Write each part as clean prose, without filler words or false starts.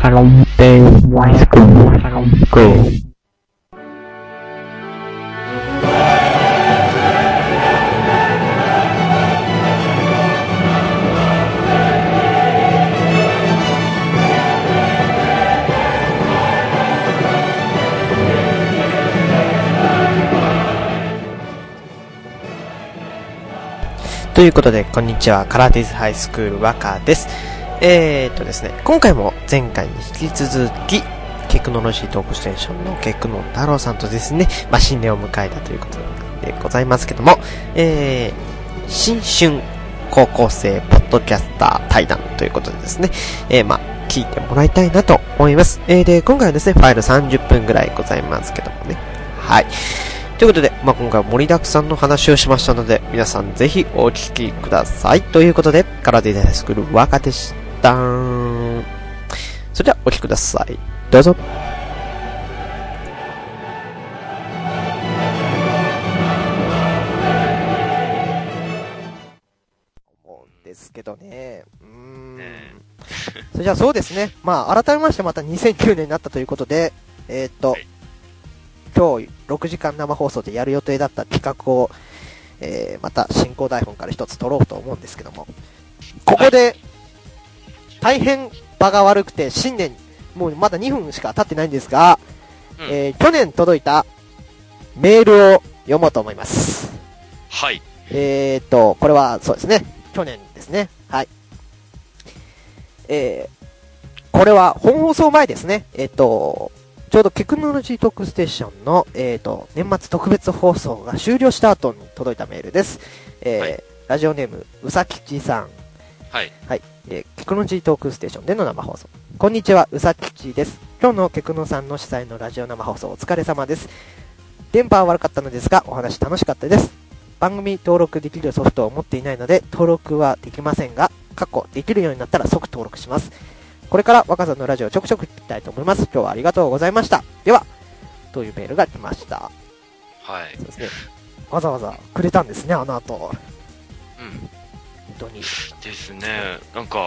カラオケハイスクールカラオケということで、こんにちは。カラーティズハイスクール若です。ですね、今回も前回に引き続き、テクノロジートークステーションのテクノ太郎さんとですね、新年を迎えたということでございますけども、新春高校生ポッドキャスター対談ということでですね、聞いてもらいたいなと思います。で、今回はですね、ファイル30分ぐらいございますけどもね。はい。ということで、今回は盛りだくさんの話をしましたので、皆さんぜひお聞きください。ということで、カラーティズハイスクール若でした。それではお聞きください。どうぞ。思うんですけどね。それじゃあそうですね。改めましてまた2009年になったということで、今日6時間生放送でやる予定だった企画を、また進行台本から一つ取ろうと思うんですけども、ここで、大変場が悪くて新年、もうまだ2分しか経ってないんですが、去年届いたメールを読もうと思います。 はい。 これはそうですね、去年ですね。はい。これは本放送前ですね。ちょうどテクノロジートークステーションの、年末特別放送が終了した後に届いたメールです。はい、ラジオネーム、うさきちさん。 はい。 はい。テクノロジートークステーションでの生放送。こんにちは、うさきちです。今日のテクノさんの主催のラジオ生放送お疲れ様です。電波は悪かったのですが、お話楽しかったです。番組登録できるソフトを持っていないので、登録はできませんが、できるようになったら即登録します。これから若さんのラジオをちょくちょく聞きたいと思います。今日はありがとうございました。では、というメールが来ました。 はい。 そうですね。わざわざくれたんですね、あの後。 うん。 本当に。 ですね。なんか、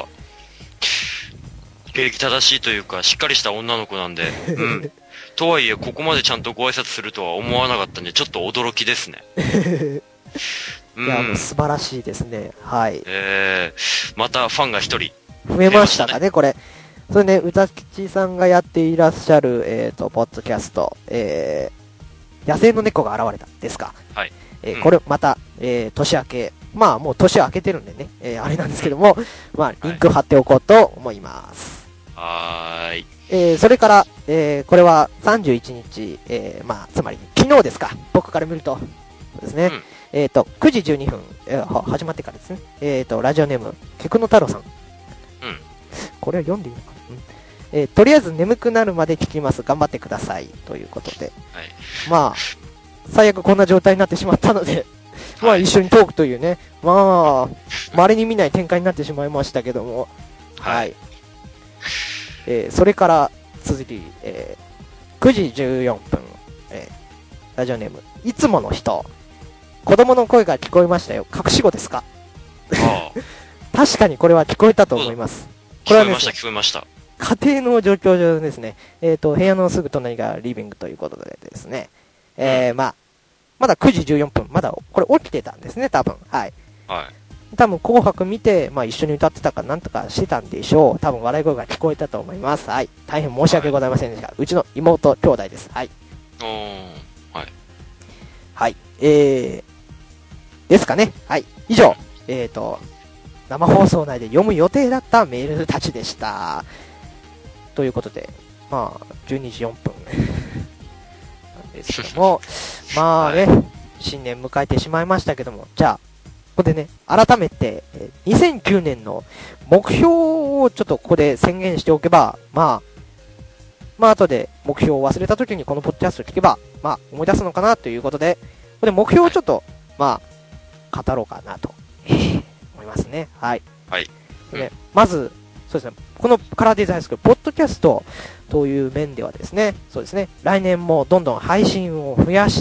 礼儀正しいというか、しっかりした女の子なんで、うん。とはいえ、ここまでちゃんとご挨拶するとは思わなかったんで、ちょっと驚きですね。 いや、もう素晴らしいですね。はい。 またファンが一人。 増えましたかね、これ。それね、うたきちさんがやっていらっしゃる、ポッドキャスト、野生の猫が現れたですか。 はい。 これまた、年明け、もう年明けてるんでね、あれなんですけども、リンク貼っておこうと思います。 はーい。 それから、これは31日、つまり昨日ですか、僕から見ると。そうですね。9時12分、始まってからですね。ラジオネーム、テクノ太郎さん。これは読んでいいのかな、とりあえず眠くなるまで聞きます。頑張ってください。ということで。 はい。 最悪こんな状態になってしまったので、一緒にトークというね、稀に見ない展開になってしまいましたけども。はい。それから、続き、9時14分、ラジオネーム、いつもの人。子供の声が聞こえましたよ。隠し子ですか？確かにこれは聞こえたと思います。 これはね、聞こえました。 家庭の状況上ですね、部屋のすぐ隣がリビングということでですね、まだ9時14分、まだこれ起きてたんですね、多分。はい。 はい。 多分紅白見て、一緒に歌ってたかなんとかしてたんでしょう。多分笑い声が聞こえたと思います。はい。大変申し訳ございませんでした。うちの妹兄弟です。はい。 はい。 はい。ですかね。はい。以上、生放送内で読む予定だったメールたちでした。ということで、12時4分なんですけども、新年迎えてしまいましたけども、じゃあ、ここでね、改めて、2009年の目標をちょっとここで宣言しておけば、後で目標を忘れた時にこのポッドキャストを聞けば、思い出すのかなということで、ここで目標をちょっと、語ろうかなと。思いますね。はい。 はい。 で、まず、そうですね、このカラーデザインスクール、ポッドキャストという面ではですね、そうですね、来年もどんどん配信を増やして、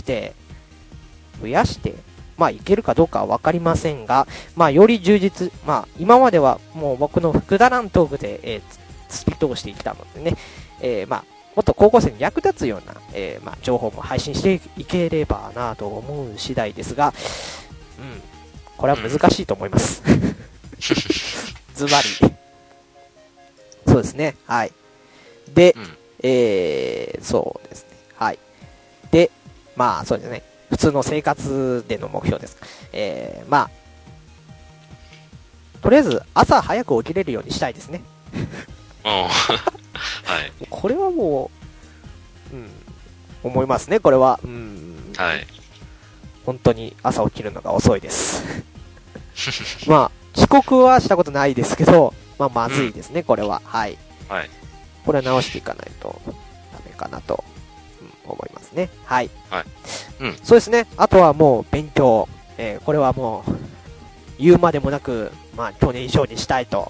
いけるかどうかはわかりませんが、より充実、今まではもう僕のくだらんトークで、 スピードをしていったのでね、まあ、もっと高校生に役立つような、まあ、情報も配信していければなと思う次第ですが、これは難しいと思います。ズバリ。そうですね。はい。で、そうですね。はい。で、まあ、そうですね。普通の生活での目標です。まあ、とりあえず朝早く起きれるようにしたいですね。 はい。 これはもう、思いますね、これは。 はい。 本当に朝起きるのが遅いです。まあ、遅刻はしたことないですけど、まあ、まずいですね、これは。はい。 はい。 これは直していかないとダメかなと、思いますね。はい。 はい。 そうですね。あとはもう勉強。これはもう、言うまでもなく、まあ、去年以上にしたいと。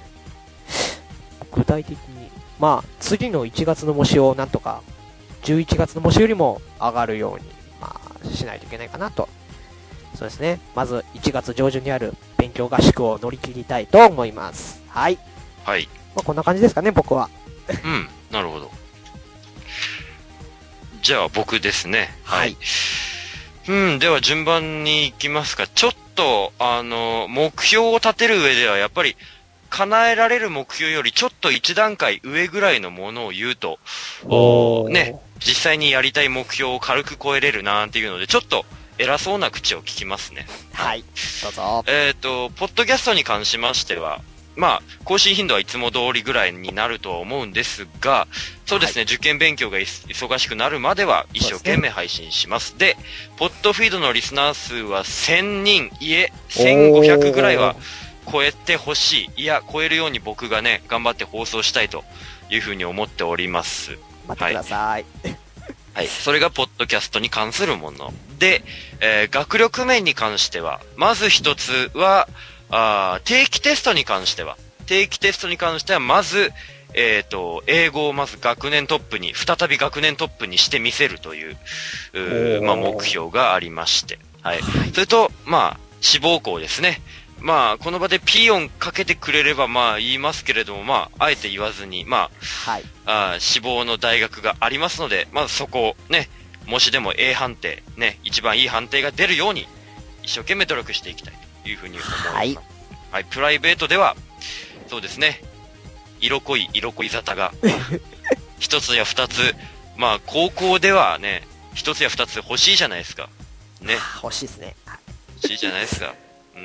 具体的に、まあ、次の1月の模試をなんとか、11月の模試よりも上がるように、まあ、しないといけないかなと。そうですね。まず、1月上旬にある勉強合宿を乗り切りたいと思います。はい。 はい。 まあ、こんな感じですかね、僕は。 なるほど。じゃあ、僕ですね。はい。では順番に行きますか。ちょっと、目標を立てる上では、やっぱり、叶えられる目標よりちょっと一段階上ぐらいのものを言うと、ね、実際にやりたい目標を軽く超えれるなんていうので、ちょっと偉そうな口を聞きますね。 はい。どうぞ。 ポッドキャストに関しましては、まあ、更新頻度はいつも通りぐらいになるとは思うんですが、そうですね、受験勉強が忙しくなるまでは一生懸命配信します。で、ポッドフィードのリスナー数は1000人、いえ、1500ぐらいは超えてほしい。いや、超えるように僕がね、頑張って放送したいというふうに思っております。 待ってください。 はい。それがポッドキャストに関するもの。で、学力面に関しては、まず一つは、定期テストに関しては、まず、英語をまず学年トップに、再び学年トップにしてみせるという、まあ、目標がありまして。はい。それと、まあ、志望校ですね。まあ、この場でピー音かけてくれればまあ言いますけれども、まあ、あえて言わずに、まあ、志望の大学がありますので、まずそこをね、もしでも A 判定、ね、一番いい判定が出るように、一生懸命努力していきたいというふうに思います。はい。プライベートでは、そうですね、色濃い沙汰が、一つや二つ、まあ、高校ではね、一つや二つ欲しいじゃないですか。ね。 欲しいですね。 欲しいじゃないですか。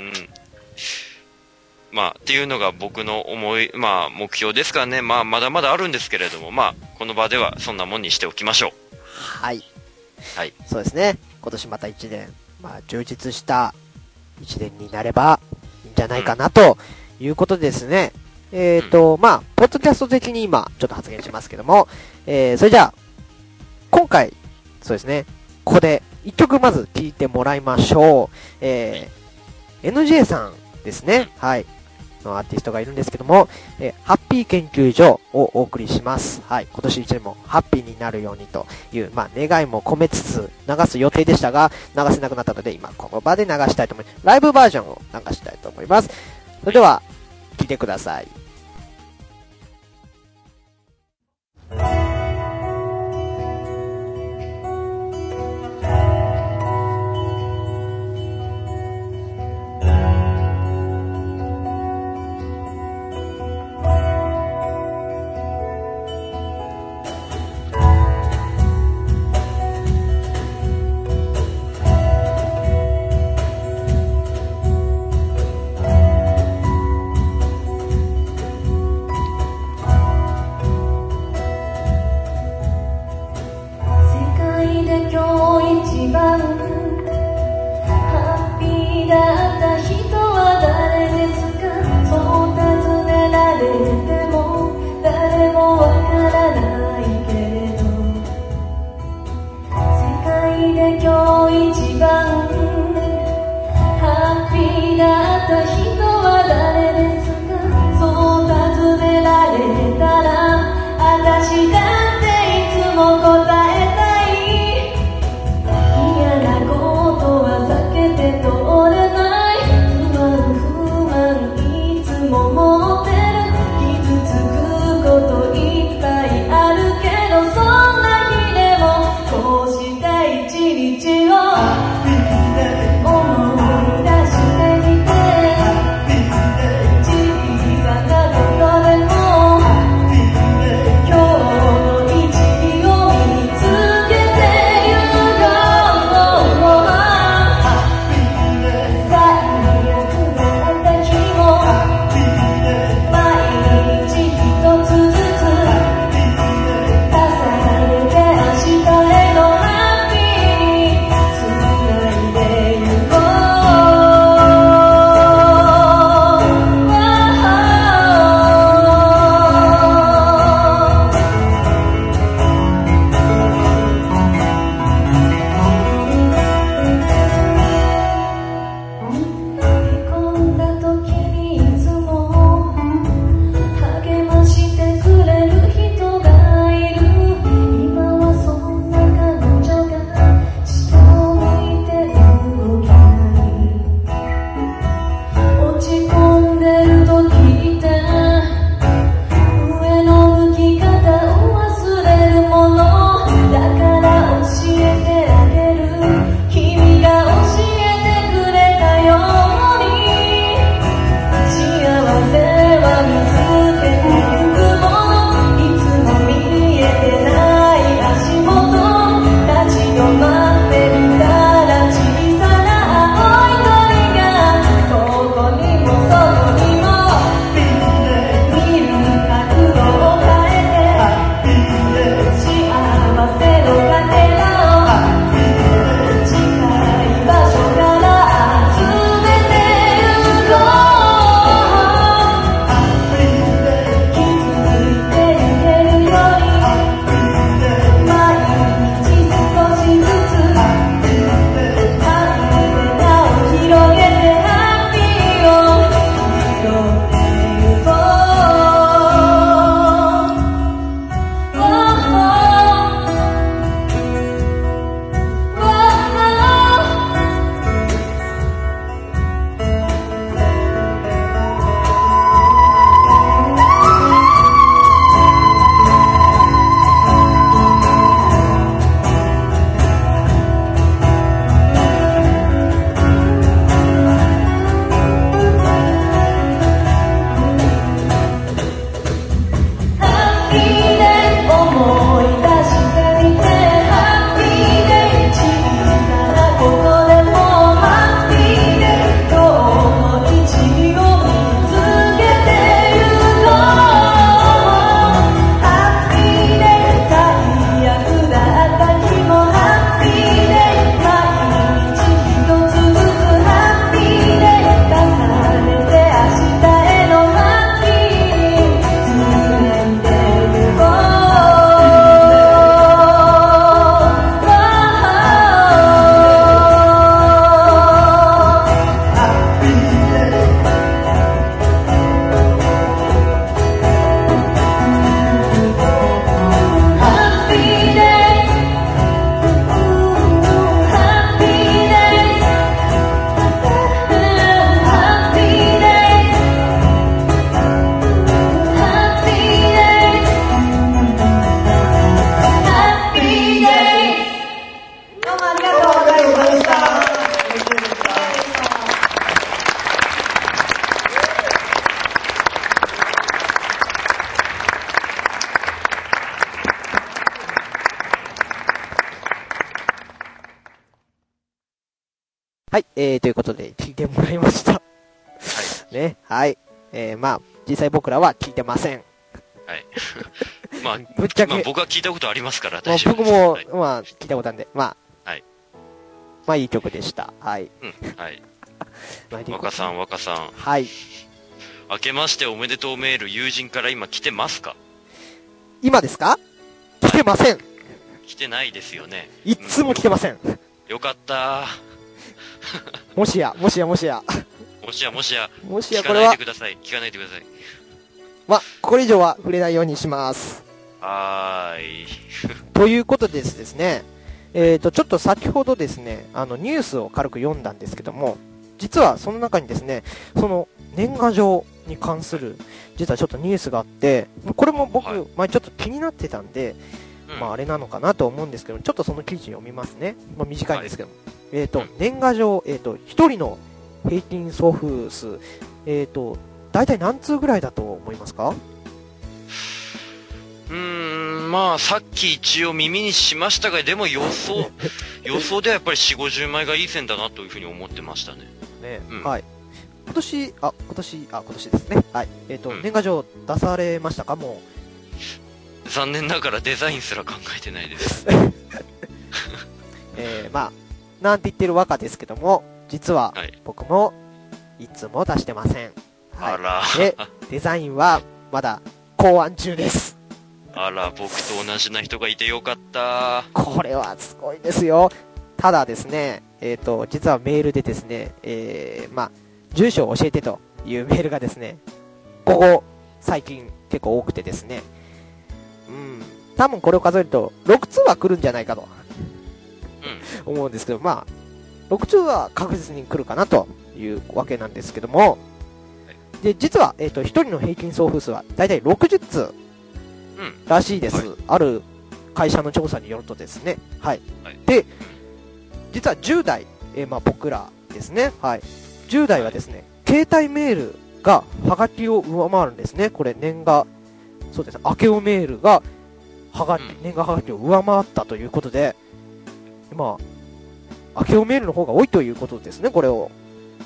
まあ、っていうのが僕のまあ、目標ですからね。まあ、まだまだあるんですけれども、まあ、この場ではそんなもんにしておきましょう。 はい。 はい。そうですね。今年また1年、まあ、充実した1年になればいいんじゃないかなということですね。まあ、ポッドキャスト的に今、ちょっと発言しますけども、それじゃあ、今回、そうですね、ここで一曲まず聴いてもらいましょう。NJ さんですね。はい。のアーティストがいるんですけども、ハッピー研究所をお送りします。はい。今年一年もハッピーになるようにという、まあ、願いも込めつつ流す予定でしたが、流せなくなったので、今この場で流したいと思います。ライブバージョンを流したいと思います。それでは、聴いてください。 はい、ということで聞いてもらいました。 はい。 ね、はい。まあ、実際僕らは聞いてません。 はい。まあ、 ぶっちゃけ。 まあ、僕は聞いたことありますから大丈夫です。 僕も、 はい、 まあ、聞いたことあるんで、まあ。 はい。 まあ、いい曲でした。はい。 うん、はい。 若さん。 はい。 明けましておめでとうメール、友人から今来てますか？ 今ですか？来てません。 来てないですよね。 いつも来てません。 よかったもしや。 もしや、 これは。 聞かないでください。 ま、これ以上は触れないようにします。 はーい。 ということでですね、ちょっと先ほどですね、ニュースを軽く読んだんですけども、実はその中にですね、その年賀状に関する、実はちょっとニュースがあって、これも僕、前ちょっと気になってたんで、まああれなのかなと思うんですけど、ちょっとその記事読みますね。まあ短いんですけども。年賀状、一人の平均送付数、大体何通ぐらいだと思いますか？ まあ、さっき一応耳にしましたが、でも予想ではやっぱり4、50枚がいい線だなというふうに思ってましたね。 ね、はい。今年ですね。はい。年賀状出されましたか？もう。残念ながらデザインすら考えてないです。 まあ、なんて言ってる若ですけども、実は、僕も、いつも出してません。 はい、あら。 で、デザインは、まだ、考案中です。 あら、僕と同じな人がいてよかった。 これはすごいですよ。ただですね、実はメールでですね、まあ、住所を教えてというメールがですね、最近結構多くてですね、多分これを数えると、6通は来るんじゃないかと、思うんですけど、まあ、6通は確実に来るかなというわけなんですけども、で、実は、1人の平均送付数はだいたい60通らしいです。ある会社の調査によるとですね。はい。で、実は10代、まあ僕らですね。はい。10代はですね、携帯メールがハガキを上回るんですね。これそうです。明けおメールが年賀ハガキを上回ったということで、まあ、明けおメールの方が多いということですね、これを。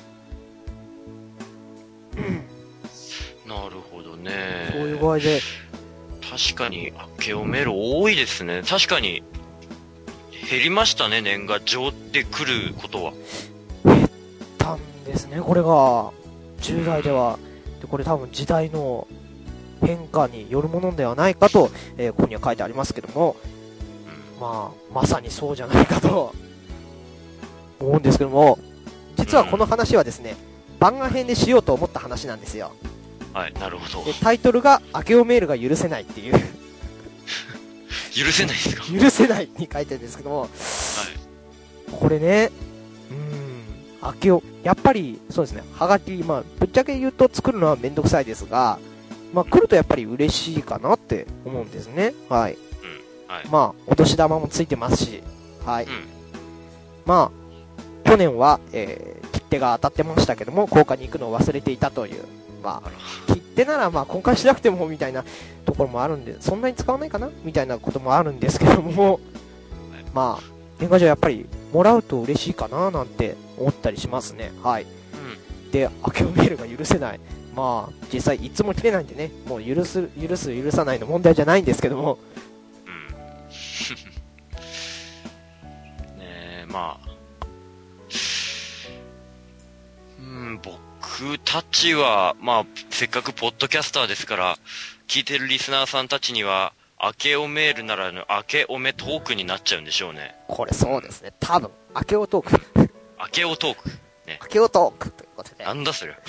なるほどね。 そういう具合で。 確かに、明けおメール多いですね。確かに、減りましたね、年賀状って来ることは。 減ったんですね、これが。10代では。で、これ多分時代の変化によるものではないかと、ここには書いてありますけども、まあ、まさにそうじゃないかと、思うんですけども、実はこの話はですね、番外編でしようと思った話なんですよ。 はい、なるほど。 で、タイトルが、明けおメールが許せないっていう。 許せないですか？ 許せないに書いてるんですけども、はい。これね、明けお、やっぱり、そうですね、はがき、まあ、ぶっちゃけ言うと作るのはめんどくさいですが、まあ、来るとやっぱり嬉しいかなって思うんですね。はい。 はい、 まあ、お年玉もついてますし、はい。まあ、去年は、切手が当たってましたけども、交換に行くのを忘れていたという、まあ、切手ならまあ交換しなくてもみたいなところもあるんで、そんなに使わないかなみたいなこともあるんですけども、まあ、年賀状やっぱりもらうと嬉しいかななんて思ったりしますね。はい。で、明けおメールが許せない。まあ、実際いつも来れないんでね、もう許さないの問題じゃないんですけども。 ねえ、まあ。僕たちは、まあ、せっかくポッドキャスターですから、聞いてるリスナーさんたちには、明けおメールならぬ、明けおめトークになっちゃうんでしょうね。 これそうですね。多分、明けおトーク。 明けおトーク。ね。 明けおトークということで。 なんだそれ。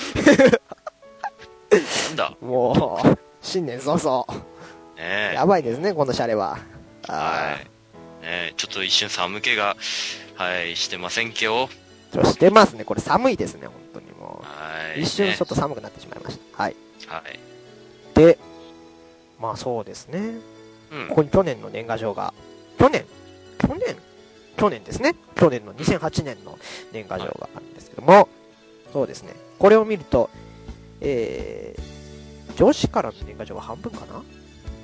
なんだもう、新年早々。 ねえ。 やばいですね、このシャレは。 はい。ねえ、ちょっと一瞬寒気が、はい、してませんけど。 してますね。これ寒いですね、本当にもう。 はい。 一瞬ちょっと寒くなってしまいました。はい。 はい。 で、まあそうですね。ここに去年の年賀状が、去年ですね。去年の2008年の年賀状があるんですけども、そうですね。これを見ると、女子からの年賀状が半分かな？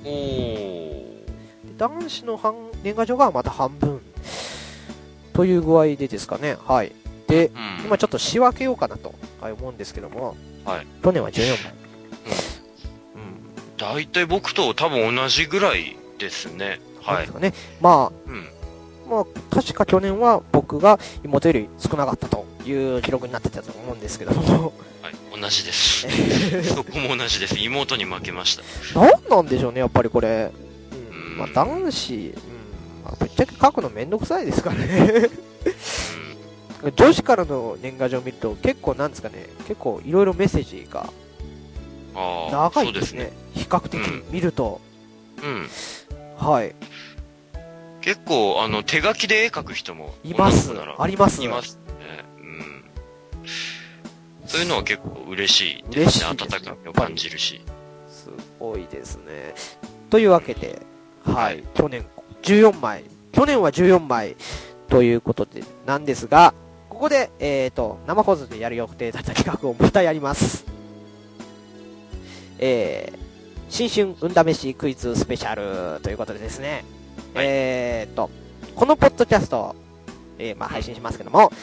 男子の年賀状がまた半分という具合でですかね。はい。 で、 うん。 今ちょっと仕分けようかなと思うんですけども、 はい。 去年は14枚。 大体僕と多分同じぐらいですね。はいです。かね。まうん。 あ、確か去年は僕が妹より少なかったという記録になってたと思うんですけども。 はい。同じです。そこも同じです。妹に負けました。 なんなんでしょうね、やっぱりこれ。 うんまあ、男子、ぶっちゃけ書くのめんどくさいですからね。女子からの年賀状を見ると結構なんですかね、結構いろいろメッセージがああ、 長いでねそうですすね。。 比較的見ると。 うん。 はい。 結構、手書きで絵描く人も。 います女の子ならありますいますね。うん。そういうのは結構嬉しい嬉しいですね温かみを感じるし。 すごいですね。というわけで、ははいい。去年14枚。去年は14枚ということで、なんですが、ここで、生放送でやる予定だった企画をまたやります。新春運試しクイズスペシャルということでですね。 はいこのポッドキャスト、配信しますけども、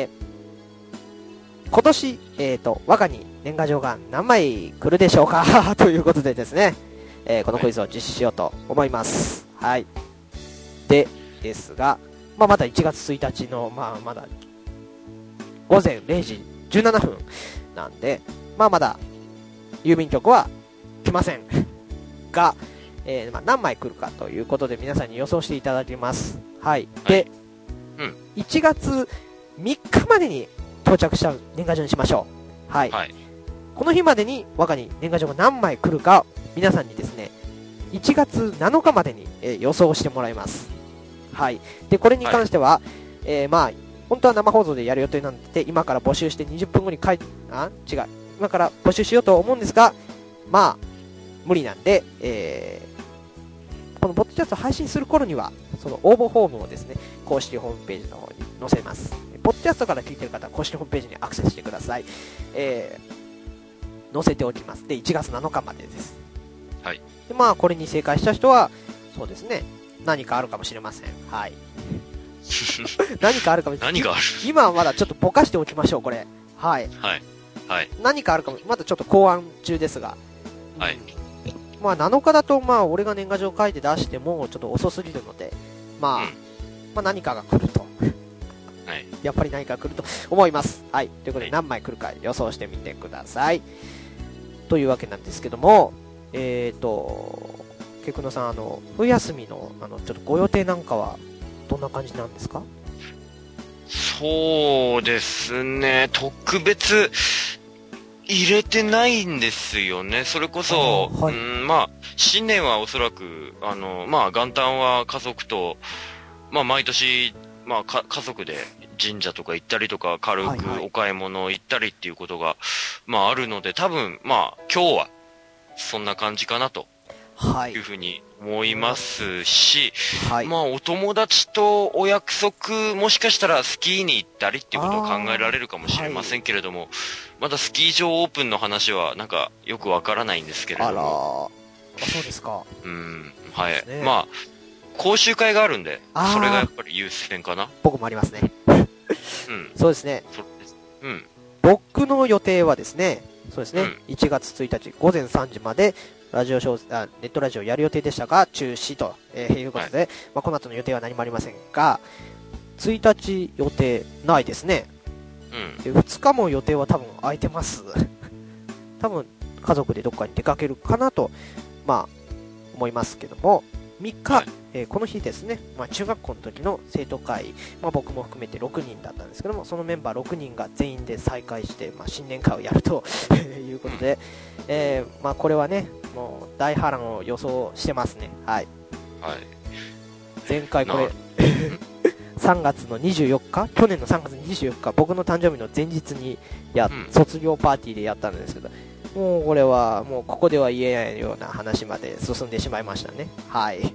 今年、我がに年賀状が何枚来るでしょうかということでですね、このクイズを実施しようと思います。はい。ですが、まだ1月1日の、まだ、午前0時17分なんで、まだ、郵便局は来ません。が、何枚来るかということで皆さんに予想していただきます。はい。で、1月3日までに到着した年賀状にしましょう。はい。この日までに我がに年賀状が何枚来るか、皆さんにですね、1月7日までに、予想してもらいます。はい。で、これに関しては、本当は生放送でやる予定なんで、今から募集して20分後に今から募集しようと思うんですが、無理なんで、このポッドキャスト配信する頃には、その応募フォームをですね、公式ホームページの方に載せます。ポッドキャストから聞いてる方は公式ホームページにアクセスしてください。載せておきます。で、1月7日までです。 はい。 で、これに正解した人は、そうですね、何かあるかもしれません。はい。何かあるかもしれません。 何がある今はまだちょっとぼかしておきましょう、これ。はい。 はい。はい。 何かあるかも、まだちょっと考案中ですが。 はい。 7日だと、俺が年賀状書いて出しても、ちょっと遅すぎるので、何かが来ると。 はい。 やっぱり何か来ると思います。はい。ということで、何枚来るか予想してみてください。というわけなんですけども、ケクノさん、冬休みの、ちょっとご予定なんかは、どんな感じなんですか？ そうですね、特別、入れてないんですよね。それこそ、 はい、 新年はおそらく、元旦は家族と、毎年、家族で神社とか行ったりとか、軽くお買い物行ったりっていうことが、あるので、多分、今日は、そんな感じかなと。いうふうに思いますし、お友達とお約束、もしかしたらスキーに行ったりっていうことを考えられるかもしれませんけれども、まだスキー場オープンの話はなんかよくわからないんですけれども。 そうですか。 はい。講習会があるんで、それがやっぱり優先かな。 僕もありますね。そうですね。僕の予定はですね、そうですね、1月1日午前3時まで、ネットラジオやる予定でしたが、中止ということで、この後の予定は何もありませんが、1日予定ないですね。で2日も予定は多分空いてます。多分、家族でどっかに出かけるかなと、思いますけども、3日、この日ですね、中学校の時の生徒会、僕も含めて6人だったんですけども、そのメンバー6人が全員で再会して、新年会をやるということで、これはね、もう大波乱を予想してますね。はい。前回これ、3月の24日去年の3月24日、僕の誕生日の前日に卒業パーティーでやったんですけど、もうこれは、もうここでは言えないような話まで進んでしまいましたね。はい。もう、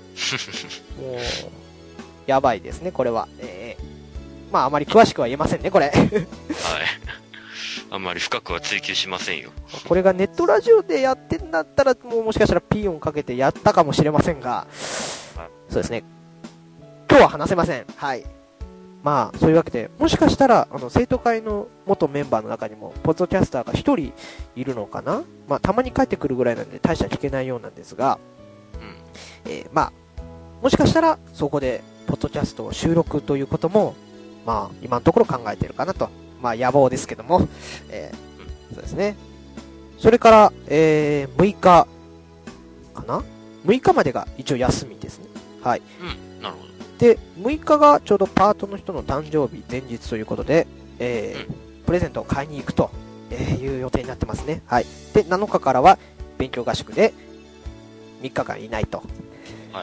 やばいですね、これは。あまり詳しくは言えませんね、これ。はい。 あんまり深くは追求しませんよ。 これがネットラジオでやってんだったら、もしかしたらピー音かけてやったかもしれませんが、そうですね。今日は話せません。はい。 まあ、そういうわけで、もしかしたら、生徒会の元メンバーの中にも、ポッドキャスターが一人いるのかな。まあ、たまに帰ってくるぐらいなんで、大した聞けないようなんですが、まあ、もしかしたら、そこで、ポッドキャストを収録ということも、まあ、今のところ考えてるかなと。まあ、野望ですけども、そうですね。それから、6日、かな ?6 日までが一応休みですね。はい。 なるほど。 で、6日がちょうどパートの人の誕生日前日ということで、プレゼントを買いに行くという予定になってますね。はい。で、7日からは勉強合宿で3日間いないと。 はい。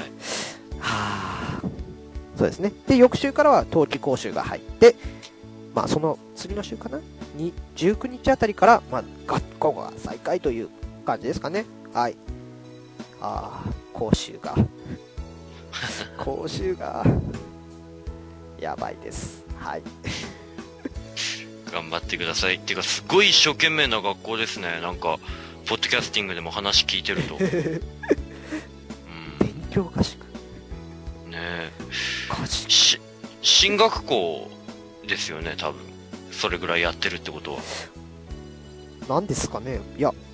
そうですね。で、翌週からは冬季講習が入って、まあ、その次の週かなに、19日あたりから、まあ、学校が再開という感じですかね。はい。講習が。講習が、やばいです。はい。 頑張ってください。っていうか、すごい一生懸命な学校ですね。なんか、ポッドキャスティングでも話聞いてると。 勉強合宿。 ねえ。進学校ですよね、多分。それぐらいやってるってことは。 なんですかね。いや。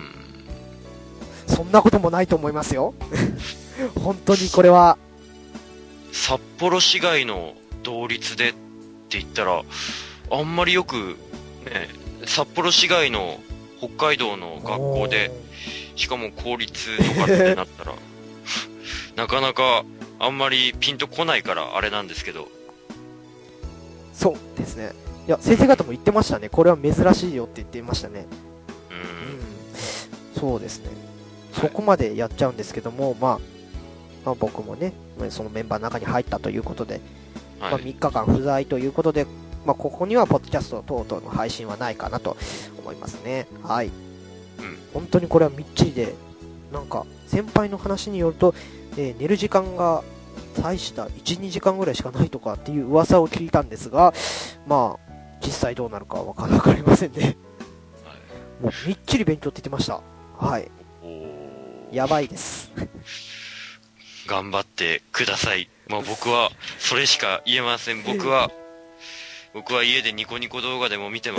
そんなこともないと思いますよ。本当にこれは。 札幌市外の同率でって言ったら、あんまりよく、ね、札幌市外の北海道の学校で、しかも公立とかってなったら、なかなかあんまりピンとこないからあれなんですけど。 そうですね。いや、先生方も言ってましたね。これは珍しいよって言ってましたね。そうですね。そこまでやっちゃうんですけども、まあ僕もね、そのメンバーの中に入ったということで、まあ3日間不在ということで、まあここにはポッドキャスト等々の配信はないかなと思いますね。はい。本当にこれはみっちりで、なんか先輩の話によると、寝る時間が大した1、2時間ぐらいしかないとかっていう噂を聞いたんですが、まあ実際どうなるかはわかりませんね。もうみっちり勉強って言ってました。はい。やばいです。 頑張ってください。まあ僕はそれしか言えません。僕は家でニコニコ動画でも見てます。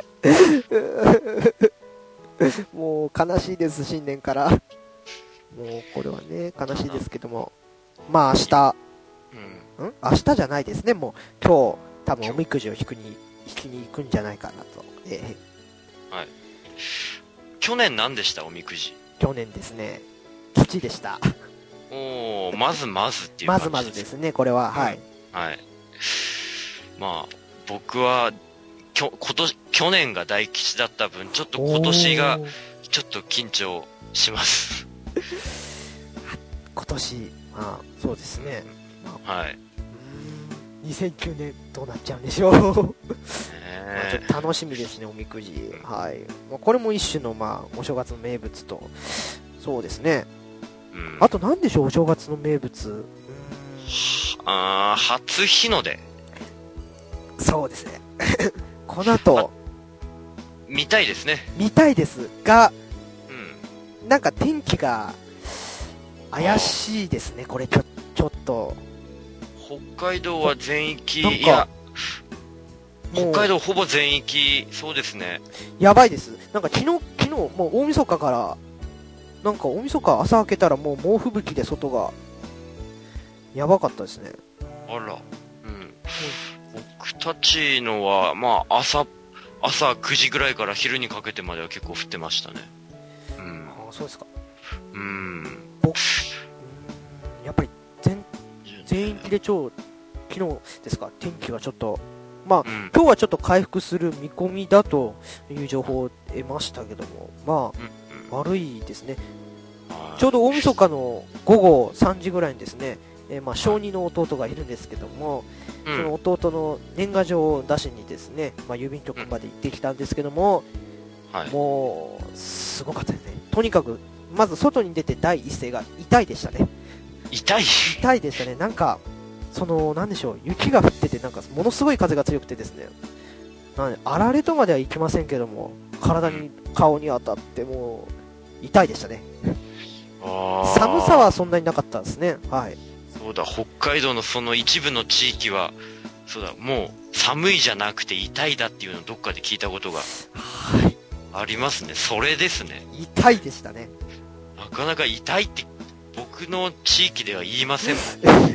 もう悲しいです、新年から。もうこれはね、悲しいですけども。まあ明日、明日じゃないですね、もう今日多分おみくじを引きに行くんじゃないかなと。 はい。去年何でしたおみくじ？ 去年ですね、吉でした。 まずっていう感じです。 まずですね、これは。はい。 はい。まあ、僕は、去年が大吉だった分、ちょっと今年が、ちょっと緊張します。 今年、そうですね。 はい。 2009年どうなっちゃうんでしょう。ちょっと楽しみですね、おみくじ。はい。これも一種の、お正月の名物と、そうですね。あと何でしょう、お正月の名物。 初日の出。 そうですね。この後、 見たいですね。 見たいですが、なんか天気が怪しいですね、これちょっと。 北海道は全域、いや、北海道ほぼ全域、そうですね。 やばいです。なんか昨日、もう大晦日から、なんか大晦日朝明けたらもう猛吹雪で外が、やばかったですね。 あら、僕たちのは、朝9時ぐらいから昼にかけてまでは結構降ってましたね。 そうですか。 僕、 やっぱり全域で昨日ですか、天気がちょっと、今日はちょっと回復する見込みだという情報を得ましたけども、悪いですね。ちょうど大晦日の午後3時ぐらいにですね、小2の弟がいるんですけども、その弟の年賀状を出しにですね、郵便局まで行ってきたんですけども、もう、すごかったですね。とにかく、まず外に出て第一声が痛いでしたね。 痛いでしたね。なんか、なんでしょう、雪が降ってて、なんか、ものすごい風が強くてですね、あられとまではいきませんけども、顔に当たって、もう、痛いでしたね。寒さはそんなになかったですね。はい。 そうだ、北海道のその一部の地域は、 そうだ、もう寒いじゃなくて痛いだっていうのをどっかで聞いたことがはい。 ありますね。それですね。 痛いでしたね。 なかなか痛いって僕の地域では言いませんもん。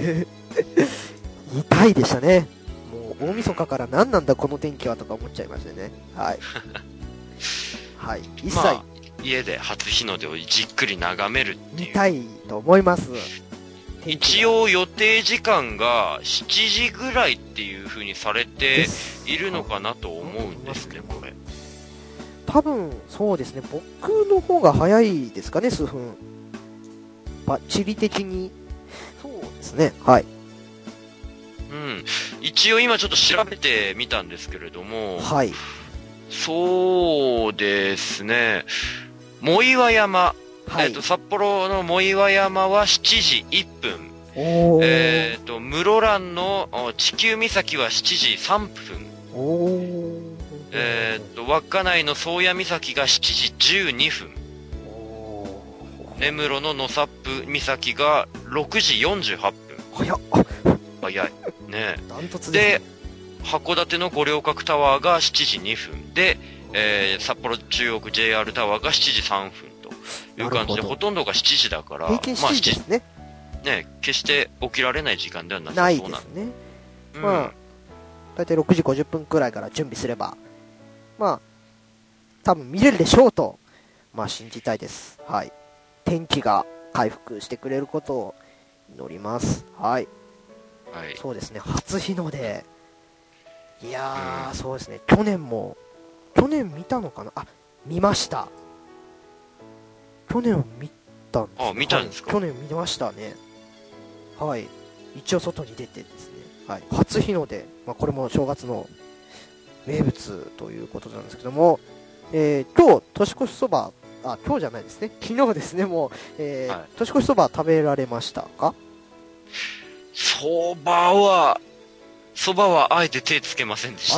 痛いでしたね。もう大晦日から何なんだこの天気はとか思っちゃいましたね。はい。はい。一切、 まあ、家で初日の出をじっくり眺めるっていう。 見たいと思います。 一応予定時間が7時ぐらいっていう風にされているのかなと思うんですね、これ。 多分、そうですね。僕の方が早いですかね、数分。地理的に。そうですね。はい。 うん。一応今ちょっと調べてみたんですけれども、 はい。 そうですね。藻岩山、 はい。 札幌の藻岩山は7時1分。 おー。 室蘭の地球岬は7時3分。 おー。 稚内の宗谷岬が7時12分。 おー。 根室の野サップ岬が6時48分。 早っ。 早い。ねダントツですね。 で、函館の五稜郭タワーが7時2分。で、札幌中央区 JR タワーが7時3分という感じで、ほとんどが7時だから、 平均7時ですね。 ね、決して起きられない時間ではなさないそうなんですね。 うん、 まあ、だいたい6時50分くらいから準備すれば、まあ、多分見れるでしょうと、まあ信じたいです。はい。天気が回復してくれることを祈ります。はい。 はい。 そうですね、初日の出。いやー、そうですね、去年見たのかなあ、見ました。去年見たんです、 あ、見たんですか、 はい、去年見ましたね。はい。一応外に出てですね。はい。初日の出。まあ、これも正月の名物ということなんですけども、今日、年越しそば、今日じゃないですね。昨日ですね、もう、はい、年越しそば食べられましたか？ そばはあえて手つけませんでした。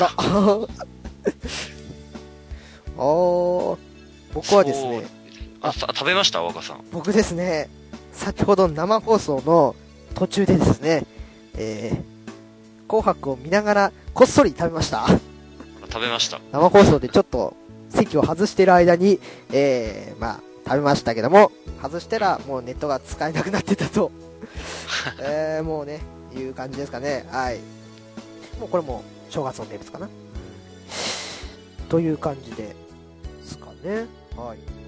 僕はですね。 食べました若さん。 僕ですね、先ほど生放送の途中でですね、紅白を見ながらこっそり食べました。 食べました。 生放送でちょっと席を外している間に、まあ、食べましたけども、外したらもうネットが使えなくなってたと、もうね、いう感じですかね。はい。もうこれも正月の名物かな。という感じですかね。はい。